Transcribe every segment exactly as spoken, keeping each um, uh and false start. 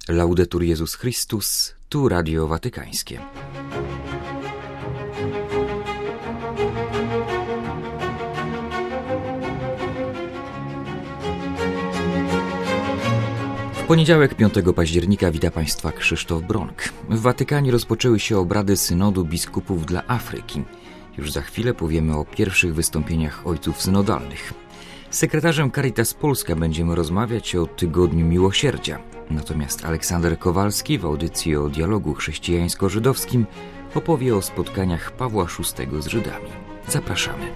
Laudetur Jezus Chrystus, tu Radio Watykańskie. W poniedziałek piątego października wita Państwa Krzysztof Bronk. W Watykanie rozpoczęły się obrady Synodu Biskupów dla Afryki. Już za chwilę powiemy o pierwszych wystąpieniach ojców synodalnych. Z sekretarzem Caritas Polska będziemy rozmawiać o Tygodniu Miłosierdzia. Natomiast Aleksander Kowalski w audycji o dialogu chrześcijańsko-żydowskim opowie o spotkaniach Pawła szóstego z Żydami. Zapraszamy.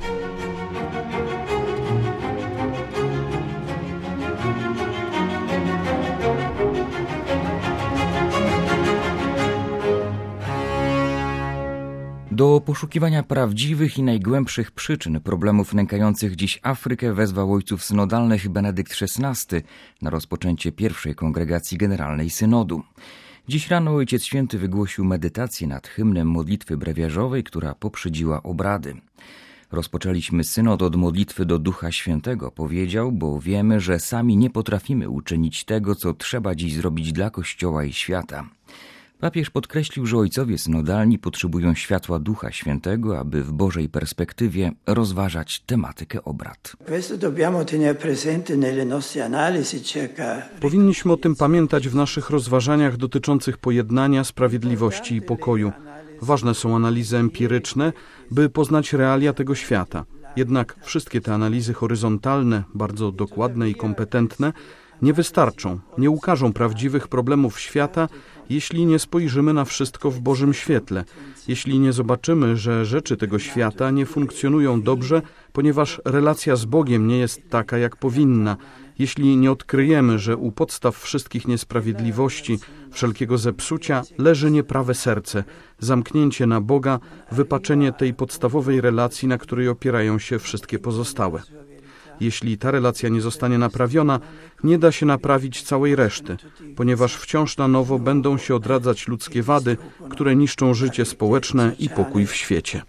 Do poszukiwania prawdziwych i najgłębszych przyczyn problemów nękających dziś Afrykę wezwał ojców synodalnych Benedykt szesnasty na rozpoczęcie pierwszej kongregacji generalnej synodu. Dziś rano Ojciec Święty wygłosił medytację nad hymnem modlitwy brewiarzowej, która poprzedziła obrady. Rozpoczęliśmy synod od modlitwy do Ducha Świętego, powiedział, bo wiemy, że sami nie potrafimy uczynić tego, co trzeba dziś zrobić dla Kościoła i świata. Papież podkreślił, że ojcowie synodalni potrzebują światła Ducha Świętego, aby w Bożej perspektywie rozważać tematykę obrad. Powinniśmy o tym pamiętać w naszych rozważaniach dotyczących pojednania, sprawiedliwości i pokoju. Ważne są analizy empiryczne, by poznać realia tego świata. Jednak wszystkie te analizy horyzontalne, bardzo dokładne i kompetentne, nie wystarczą, nie ukażą prawdziwych problemów świata, jeśli nie spojrzymy na wszystko w Bożym świetle, jeśli nie zobaczymy, że rzeczy tego świata nie funkcjonują dobrze, ponieważ relacja z Bogiem nie jest taka, jak powinna, jeśli nie odkryjemy, że u podstaw wszystkich niesprawiedliwości, wszelkiego zepsucia leży nieprawe serce, zamknięcie na Boga, wypaczenie tej podstawowej relacji, na której opierają się wszystkie pozostałe. Jeśli ta relacja nie zostanie naprawiona, nie da się naprawić całej reszty, ponieważ wciąż na nowo będą się odradzać ludzkie wady, które niszczą życie społeczne i pokój w świecie.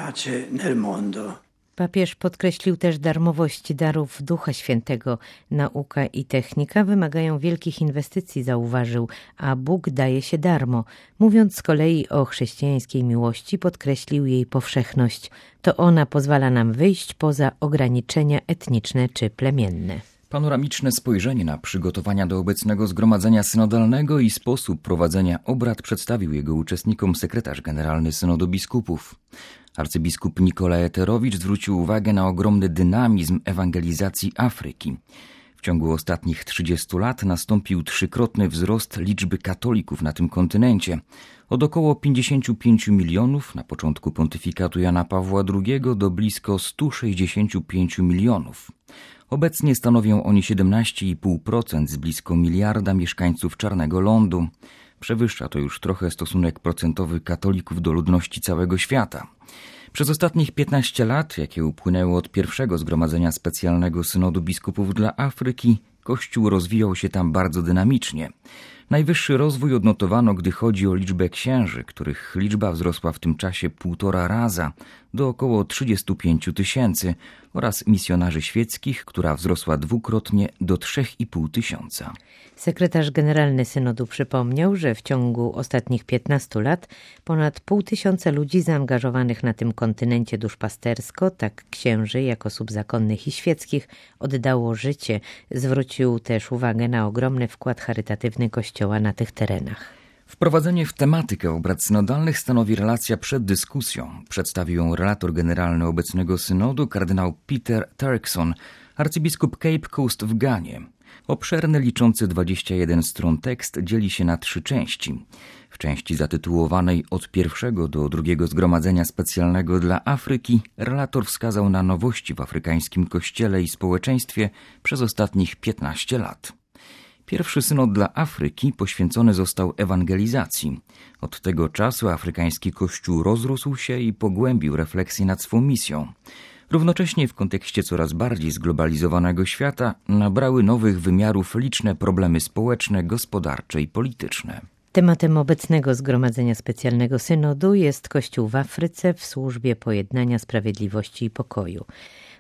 Papież podkreślił też darmowość darów Ducha Świętego. Nauka i technika wymagają wielkich inwestycji, zauważył, a Bóg daje się darmo. Mówiąc z kolei o chrześcijańskiej miłości, podkreślił jej powszechność. To ona pozwala nam wyjść poza ograniczenia etniczne czy plemienne. Panoramiczne spojrzenie na przygotowania do obecnego zgromadzenia synodalnego i sposób prowadzenia obrad przedstawił jego uczestnikom sekretarz generalny Synodu Biskupów. Arcybiskup Nikola Eterowicz zwrócił uwagę na ogromny dynamizm ewangelizacji Afryki. W ciągu ostatnich trzydziestu lat nastąpił trzykrotny wzrost liczby katolików na tym kontynencie. Od około pięćdziesięciu pięciu milionów na początku pontyfikatu Jana Pawła drugiego do blisko stu sześćdziesięciu pięciu milionów. Obecnie stanowią oni siedemnaście i pół procent z blisko miliarda mieszkańców Czarnego Lądu. Przewyższa to już trochę stosunek procentowy katolików do ludności całego świata. Przez ostatnich piętnaście lat, jakie upłynęły od pierwszego zgromadzenia specjalnego Synodu Biskupów dla Afryki, Kościół rozwijał się tam bardzo dynamicznie. Najwyższy rozwój odnotowano, gdy chodzi o liczbę księży, których liczba wzrosła w tym czasie półtora raza do około trzydziestu pięciu tysięcy oraz misjonarzy świeckich, która wzrosła dwukrotnie do trzech i pół tysiąca. Sekretarz generalny Synodu przypomniał, że w ciągu ostatnich piętnastu lat ponad pół tysiąca ludzi zaangażowanych na tym kontynencie duszpastersko, tak księży jak osób zakonnych i świeckich, oddało życie. Zwrócił też uwagę na ogromny wkład charytatywny Kościoła na tych terenach. Wprowadzenie w tematykę obrad synodalnych stanowi relacja przed dyskusją. Przedstawił ją relator generalny obecnego synodu, kardynał Peter Turkson, arcybiskup Cape Coast w Ganie. Obszerny, liczący dwadzieścia jeden stron tekst dzieli się na trzy części. W części zatytułowanej Od pierwszego do drugiego zgromadzenia specjalnego dla Afryki relator wskazał na nowości w afrykańskim kościele i społeczeństwie przez ostatnich piętnaście lat. Pierwszy synod dla Afryki poświęcony został ewangelizacji. Od tego czasu afrykański kościół rozrósł się i pogłębił refleksję nad swą misją. Równocześnie w kontekście coraz bardziej zglobalizowanego świata nabrały nowych wymiarów liczne problemy społeczne, gospodarcze i polityczne. Tematem obecnego Zgromadzenia Specjalnego Synodu jest Kościół w Afryce w służbie pojednania, sprawiedliwości i pokoju.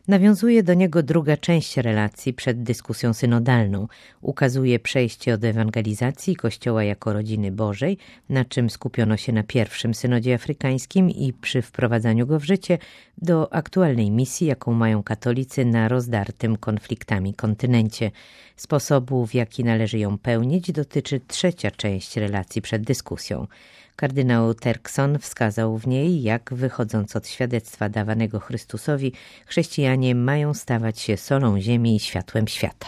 Nawiązuje do niego druga część relacji przed dyskusją synodalną. Ukazuje przejście od ewangelizacji Kościoła jako rodziny Bożej, na czym skupiono się na pierwszym synodzie afrykańskim i przy wprowadzaniu go w życie, do aktualnej misji, jaką mają katolicy na rozdartym konfliktami kontynencie. Sposobu, w jaki należy ją pełnić, dotyczy trzecia część relacji przed dyskusją. Kardynał Turkson wskazał w niej, jak wychodząc od świadectwa dawanego Chrystusowi, chrześcijanie mają stawać się solą ziemi i światłem świata.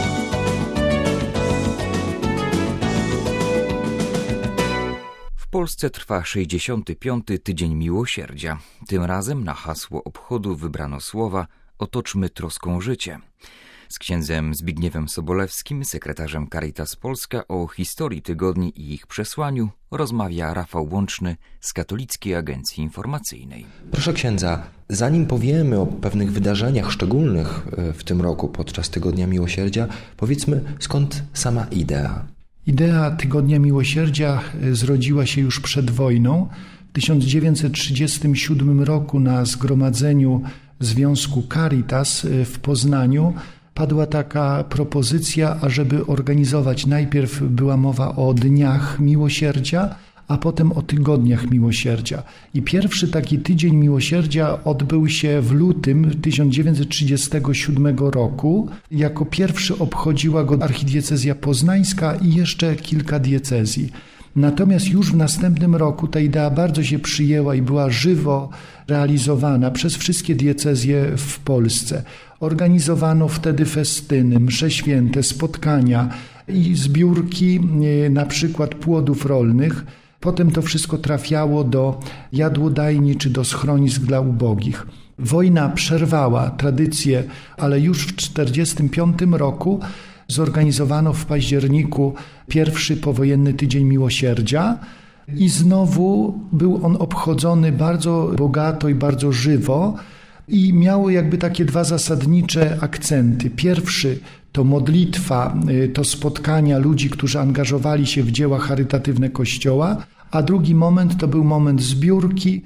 W Polsce trwa sześćdziesiąty piąty Tydzień Miłosierdzia. Tym razem na hasło obchodu wybrano słowa „Otoczmy troską życie”. Z księdzem Zbigniewem Sobolewskim, sekretarzem Caritas Polska, o historii tygodni i ich przesłaniu rozmawia Rafał Łączny z Katolickiej Agencji Informacyjnej. Proszę księdza, zanim powiemy o pewnych wydarzeniach szczególnych w tym roku podczas Tygodnia Miłosierdzia, powiedzmy, skąd sama idea? Idea Tygodnia Miłosierdzia zrodziła się już przed wojną. W tysiąc dziewięćset trzydziestym siódmym roku na zgromadzeniu Związku Caritas w Poznaniu padła taka propozycja, ażeby organizować, najpierw była mowa o Dniach Miłosierdzia, a potem o Tygodniach Miłosierdzia. I pierwszy taki Tydzień Miłosierdzia odbył się w lutym tysiąc dziewięćset trzydziestego siódmego roku. Jako pierwszy obchodziła go archidiecezja poznańska i jeszcze kilka diecezji. Natomiast już w następnym roku ta idea bardzo się przyjęła i była żywo realizowana przez wszystkie diecezje w Polsce. Organizowano wtedy festyny, msze święte, spotkania i zbiórki na przykład płodów rolnych. Potem to wszystko trafiało do jadłodajni czy do schronisk dla ubogich. Wojna przerwała tradycję, ale już w tysiąc dziewięćset czterdziestym piątym roku zorganizowano w październiku pierwszy powojenny Tydzień Miłosierdzia i znowu był on obchodzony bardzo bogato i bardzo żywo i miało jakby takie dwa zasadnicze akcenty. Pierwszy to modlitwa, to spotkania ludzi, którzy angażowali się w dzieła charytatywne Kościoła, a drugi moment to był moment zbiórki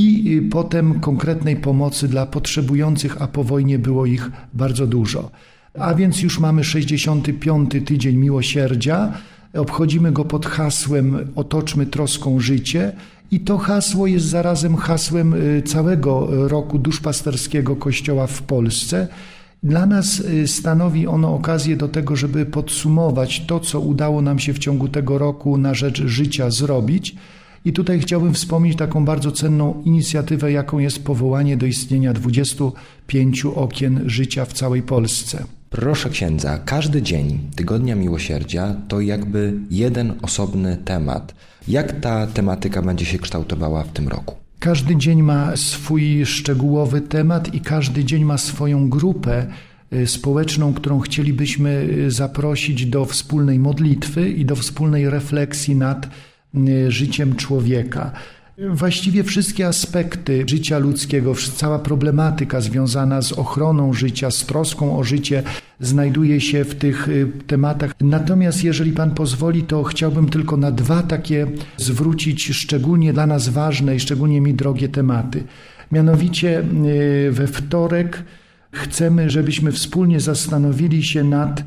i potem konkretnej pomocy dla potrzebujących, a po wojnie było ich bardzo dużo. A więc już mamy sześćdziesiąty piąty Tydzień Miłosierdzia, obchodzimy go pod hasłem „Otoczmy troską życie” i to hasło jest zarazem hasłem całego roku duszpasterskiego Kościoła w Polsce. Dla nas stanowi ono okazję do tego, żeby podsumować to, co udało nam się w ciągu tego roku na rzecz życia zrobić. I tutaj chciałbym wspomnieć taką bardzo cenną inicjatywę, jaką jest powołanie do istnienia dwudziestu pięciu okien życia w całej Polsce. Proszę księdza, każdy dzień Tygodnia Miłosierdzia to jakby jeden osobny temat. Jak ta tematyka będzie się kształtowała w tym roku? Każdy dzień ma swój szczegółowy temat i każdy dzień ma swoją grupę społeczną, którą chcielibyśmy zaprosić do wspólnej modlitwy i do wspólnej refleksji nad życiem człowieka. Właściwie wszystkie aspekty życia ludzkiego, cała problematyka związana z ochroną życia, z troską o życie znajduje się w tych tematach. Natomiast jeżeli Pan pozwoli, to chciałbym tylko na dwa takie zwrócić szczególnie dla nas ważne i szczególnie mi drogie tematy. Mianowicie we wtorek chcemy, żebyśmy wspólnie zastanowili się nad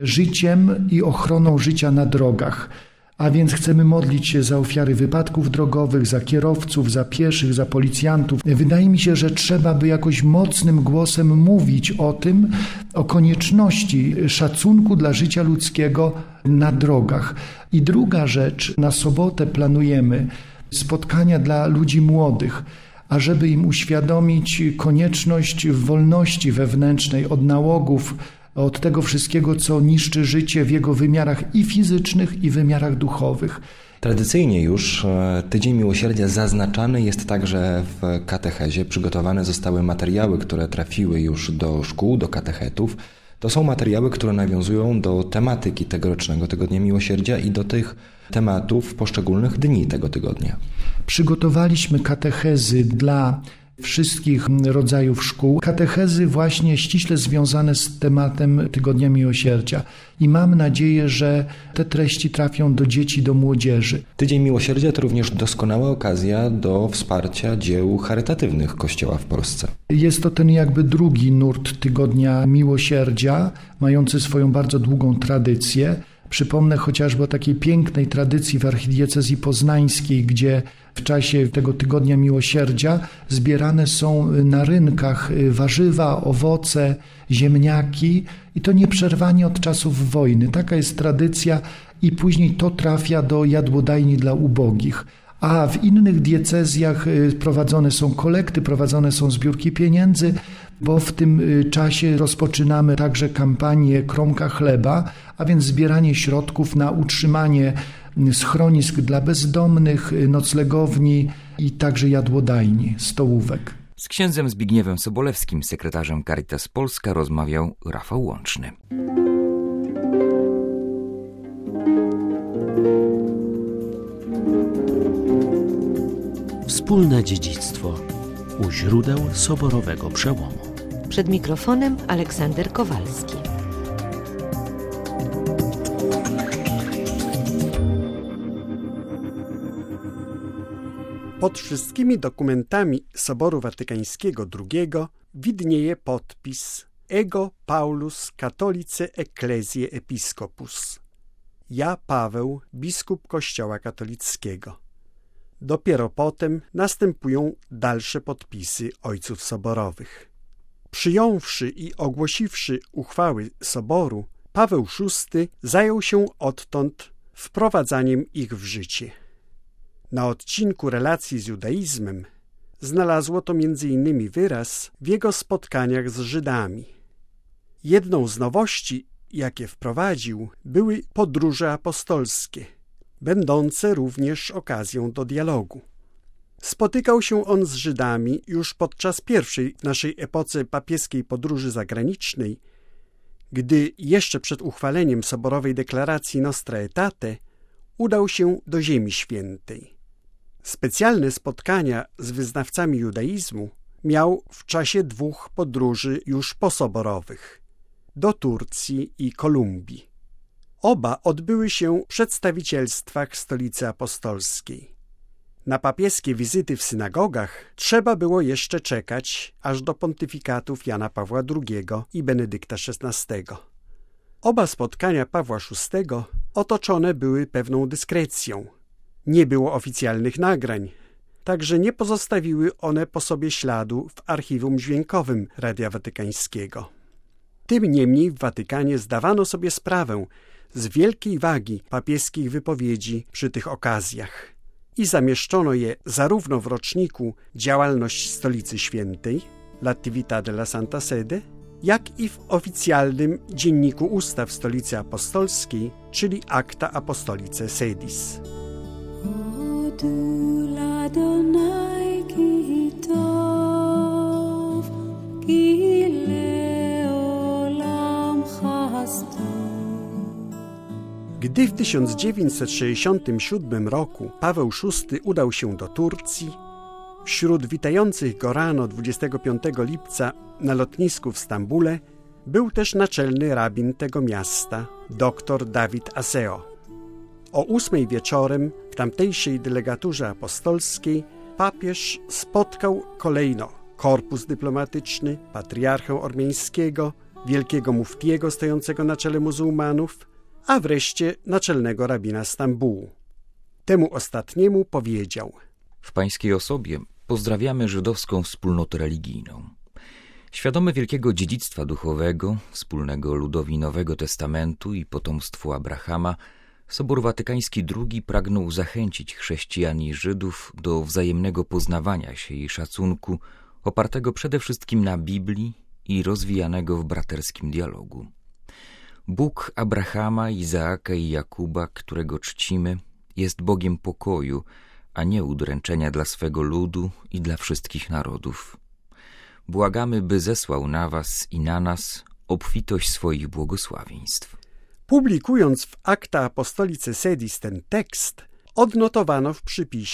życiem i ochroną życia na drogach. A więc chcemy modlić się za ofiary wypadków drogowych, za kierowców, za pieszych, za policjantów. Wydaje mi się, że trzeba by jakoś mocnym głosem mówić o tym, o konieczności szacunku dla życia ludzkiego na drogach. I druga rzecz, na sobotę planujemy spotkania dla ludzi młodych, ażeby im uświadomić konieczność wolności wewnętrznej od nałogów, od tego wszystkiego, co niszczy życie w jego wymiarach i fizycznych, i wymiarach duchowych. Tradycyjnie już Tydzień Miłosierdzia zaznaczany jest także w katechezie. Przygotowane zostały materiały, które trafiły już do szkół, do katechetów. To są materiały, które nawiązują do tematyki tegorocznego Tygodnia Miłosierdzia i do tych tematów poszczególnych dni tego tygodnia. Przygotowaliśmy katechezy dla wszystkich rodzajów szkół. Katechezy właśnie ściśle związane z tematem Tygodnia Miłosierdzia. I mam nadzieję, że te treści trafią do dzieci, do młodzieży. Tydzień Miłosierdzia to również doskonała okazja do wsparcia dzieł charytatywnych Kościoła w Polsce. Jest to ten jakby drugi nurt Tygodnia Miłosierdzia, mający swoją bardzo długą tradycję. Przypomnę chociażby o takiej pięknej tradycji w archidiecezji poznańskiej, gdzie w czasie tego Tygodnia Miłosierdzia zbierane są na rynkach warzywa, owoce, ziemniaki i to nieprzerwanie od czasów wojny. Taka jest tradycja i później to trafia do jadłodajni dla ubogich. A w innych diecezjach prowadzone są kolekty, prowadzone są zbiórki pieniędzy, bo w tym czasie rozpoczynamy także kampanię Kromka Chleba, a więc zbieranie środków na utrzymanie schronisk dla bezdomnych, noclegowni i także jadłodajni, stołówek. Z księdzem Zbigniewem Sobolewskim, sekretarzem Caritas Polska, rozmawiał Rafał Łączny. Wspólne dziedzictwo u źródeł soborowego przełomu. Przed mikrofonem Aleksander Kowalski. Pod wszystkimi dokumentami Soboru Watykańskiego drugiego widnieje podpis Ego Paulus Catholice Ecclesiae Episcopus. Ja, Paweł, biskup Kościoła katolickiego. Dopiero potem następują dalsze podpisy ojców soborowych. Przyjąwszy i ogłosiwszy uchwały Soboru, Paweł szósty zajął się odtąd wprowadzaniem ich w życie. Na odcinku relacji z judaizmem znalazło to między innymi wyraz w jego spotkaniach z Żydami. Jedną z nowości, jakie wprowadził, były podróże apostolskie, będące również okazją do dialogu. Spotykał się on z Żydami już podczas pierwszej w naszej epoce papieskiej podróży zagranicznej, gdy jeszcze przed uchwaleniem soborowej deklaracji Nostra Aetate udał się do Ziemi Świętej. Specjalne spotkania z wyznawcami judaizmu miał w czasie dwóch podróży już posoborowych do Turcji i Kolumbii. Oba odbyły się w przedstawicielstwach Stolicy Apostolskiej. Na papieskie wizyty w synagogach trzeba było jeszcze czekać aż do pontyfikatów Jana Pawła drugiego i Benedykta szesnastego. Oba spotkania Pawła szóstego otoczone były pewną dyskrecją. Nie było oficjalnych nagrań, także nie pozostawiły one po sobie śladu w archiwum dźwiękowym Radia Watykańskiego. Tym niemniej w Watykanie zdawano sobie sprawę z wielkiej wagi papieskich wypowiedzi przy tych okazjach i zamieszczono je zarówno w roczniku Działalność Stolicy Świętej, L'attività della Santa Sede, jak i w oficjalnym Dzienniku Ustaw Stolicy Apostolskiej, czyli Acta Apostolicae Sedis. Gdy w tysiąc dziewięćset sześćdziesiątym siódmym roku Paweł szósty udał się do Turcji, wśród witających go rano dwudziestego piątego lipca na lotnisku w Stambule był też naczelny rabin tego miasta, dr Dawid Aseo. O ósmej wieczorem w tamtejszej delegaturze apostolskiej papież spotkał kolejno korpus dyplomatyczny, patriarchę ormiańskiego, wielkiego muftiego stojącego na czele muzułmanów, a wreszcie naczelnego rabina Stambułu. Temu ostatniemu powiedział: W pańskiej osobie pozdrawiamy żydowską wspólnotę religijną. Świadomy wielkiego dziedzictwa duchowego, wspólnego ludowi Nowego Testamentu i potomstwu Abrahama, Sobór Watykański drugi pragnął zachęcić chrześcijan i Żydów do wzajemnego poznawania się i szacunku, opartego przede wszystkim na Biblii i rozwijanego w braterskim dialogu. Bóg Abrahama, Izaaka i Jakuba, którego czcimy, jest Bogiem pokoju, a nie udręczenia dla swego ludu i dla wszystkich narodów. Błagamy, by zesłał na was i na nas obfitość swoich błogosławieństw. Publikując w Acta Apostolicae Sedis ten tekst, odnotowano w przypisie,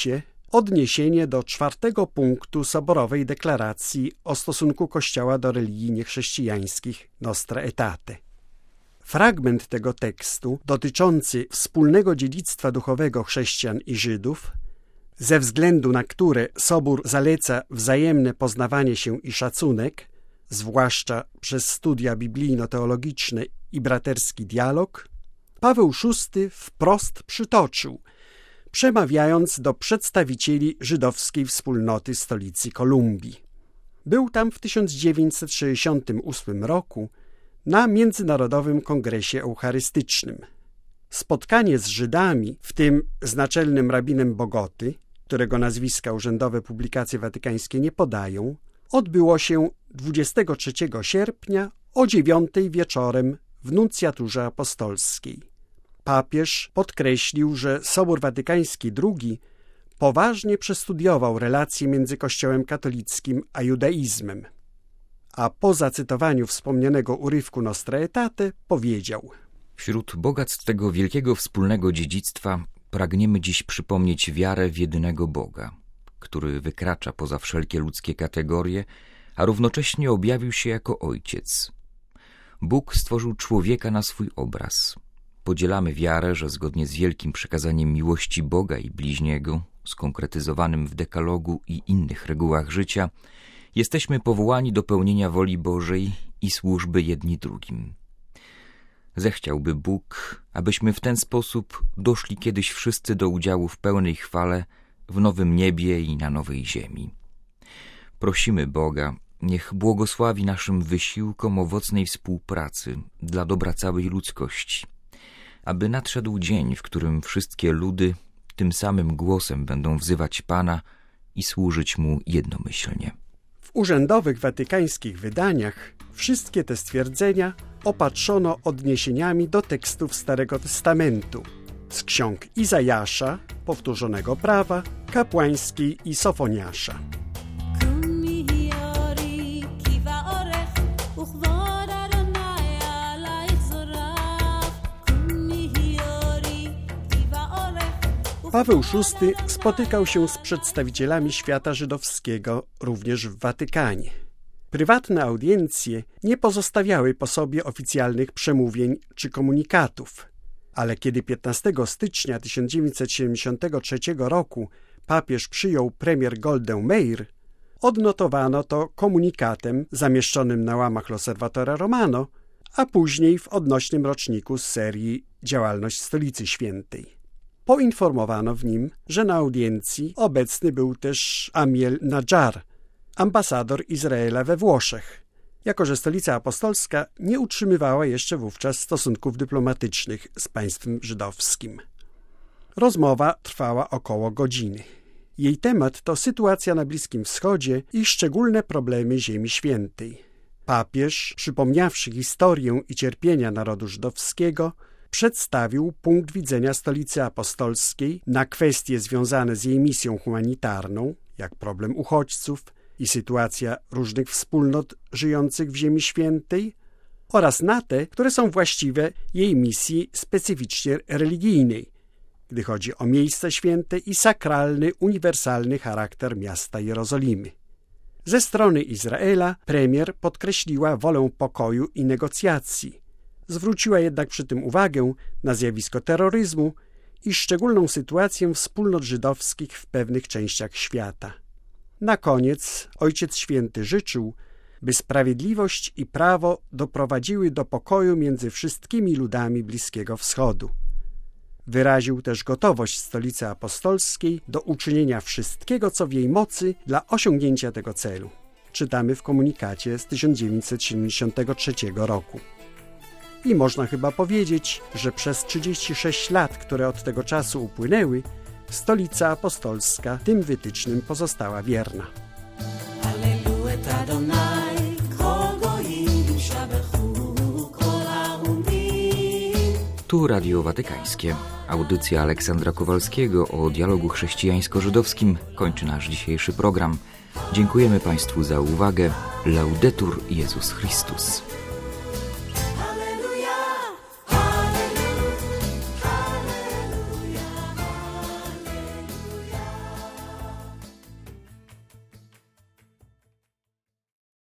odniesienie do czwartego punktu soborowej deklaracji o stosunku Kościoła do religii niechrześcijańskich Nostra Aetate. Fragment tego tekstu dotyczący wspólnego dziedzictwa duchowego chrześcijan i Żydów, ze względu na które Sobór zaleca wzajemne poznawanie się i szacunek, zwłaszcza przez studia biblijno-teologiczne i braterski dialog, Paweł szósty wprost przytoczył, przemawiając do przedstawicieli żydowskiej wspólnoty stolicy Kolumbii. Był tam w tysiąc dziewięćset sześćdziesiątym ósmym roku na Międzynarodowym Kongresie Eucharystycznym. Spotkanie z Żydami, w tym z naczelnym rabinem Bogoty, którego nazwiska urzędowe publikacje watykańskie nie podają, odbyło się dwudziestego trzeciego sierpnia o dziewiątej wieczorem w nuncjaturze apostolskiej. Papież podkreślił, że Sobór Watykański drugi poważnie przestudiował relacje między Kościołem katolickim a judaizmem, a po zacytowaniu wspomnianego urywku Nostra Aetate powiedział: Wśród bogactw tego wielkiego wspólnego dziedzictwa pragniemy dziś przypomnieć wiarę w jedynego Boga, który wykracza poza wszelkie ludzkie kategorie, a równocześnie objawił się jako Ojciec. Bóg stworzył człowieka na swój obraz. Podzielamy wiarę, że zgodnie z wielkim przekazaniem miłości Boga i bliźniego, skonkretyzowanym w dekalogu i innych regułach życia, jesteśmy powołani do pełnienia woli Bożej i służby jedni drugim. Zechciałby Bóg, abyśmy w ten sposób doszli kiedyś wszyscy do udziału w pełnej chwale w nowym niebie i na nowej ziemi. Prosimy Boga, niech błogosławi naszym wysiłkom owocnej współpracy dla dobra całej ludzkości, aby nadszedł dzień, w którym wszystkie ludy tym samym głosem będą wzywać Pana i służyć Mu jednomyślnie. W urzędowych watykańskich wydaniach wszystkie te stwierdzenia opatrzono odniesieniami do tekstów Starego Testamentu, z ksiąg Izajasza, Powtórzonego Prawa, Kapłańskiej i Sofoniasza. Paweł szósty spotykał się z przedstawicielami świata żydowskiego również w Watykanie. Prywatne audiencje nie pozostawiały po sobie oficjalnych przemówień czy komunikatów, ale kiedy piętnastego stycznia tysiąc dziewięćset siedemdziesiątego trzeciego roku papież przyjął premier Goldę Meir, odnotowano to komunikatem zamieszczonym na łamach L'Osservatore Romano, a później w odnośnym roczniku z serii Działalność Stolicy Świętej. Poinformowano w nim, że na audiencji obecny był też Amiel Nadjar, ambasador Izraela we Włoszech, jako że Stolica Apostolska nie utrzymywała jeszcze wówczas stosunków dyplomatycznych z państwem żydowskim. Rozmowa trwała około godziny. Jej temat to sytuacja na Bliskim Wschodzie i szczególne problemy Ziemi Świętej. Papież, przypomniawszy historię i cierpienia narodu żydowskiego, przedstawił punkt widzenia Stolicy Apostolskiej na kwestie związane z jej misją humanitarną, jak problem uchodźców i sytuacja różnych wspólnot żyjących w Ziemi Świętej, oraz na te, które są właściwe jej misji specyficznie religijnej, gdy chodzi o miejsce święte i sakralny, uniwersalny charakter miasta Jerozolimy. Ze strony Izraela premier podkreśliła wolę pokoju i negocjacji. Zwróciła jednak przy tym uwagę na zjawisko terroryzmu i szczególną sytuację wspólnot żydowskich w pewnych częściach świata. Na koniec Ojciec Święty życzył, by sprawiedliwość i prawo doprowadziły do pokoju między wszystkimi ludami Bliskiego Wschodu. Wyraził też gotowość Stolicy Apostolskiej do uczynienia wszystkiego, co w jej mocy dla osiągnięcia tego celu. Czytamy w komunikacie z tysiąc dziewięćset siedemdziesiątego trzeciego roku. I można chyba powiedzieć, że przez trzydzieści sześć lat, które od tego czasu upłynęły, Stolica Apostolska tym wytycznym pozostała wierna. Tu Radio Watykańskie. Audycja Aleksandra Kowalskiego o dialogu chrześcijańsko-żydowskim kończy nasz dzisiejszy program. Dziękujemy Państwu za uwagę. Laudetur Jezus Chrystus.